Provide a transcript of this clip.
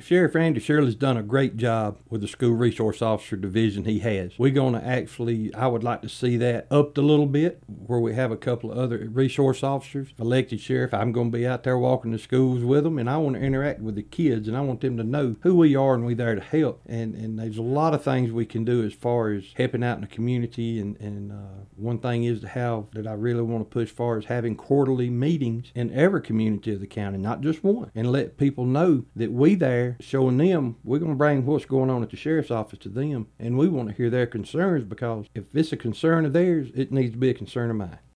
Sheriff Andy Shirley's done a great job with the school resource officer division he has. We're going to actually, I would like to see that upped a little bit, where we have a couple of other resource officers. Elected sheriff, I'm going to be out there walking the schools with them, and I want to interact with the kids, and I want them to know who we are and we're there to help. And there's a lot of things we can do as far as helping out in the community. And one thing is to have that I really want to push far is having quarterly meetings in every community of the county, not just one, and let people know that we there showing them we're going to bring what's going on at the sheriff's office to them, and we want to hear their concerns, because if it's a concern of theirs, it needs to be a concern of mine.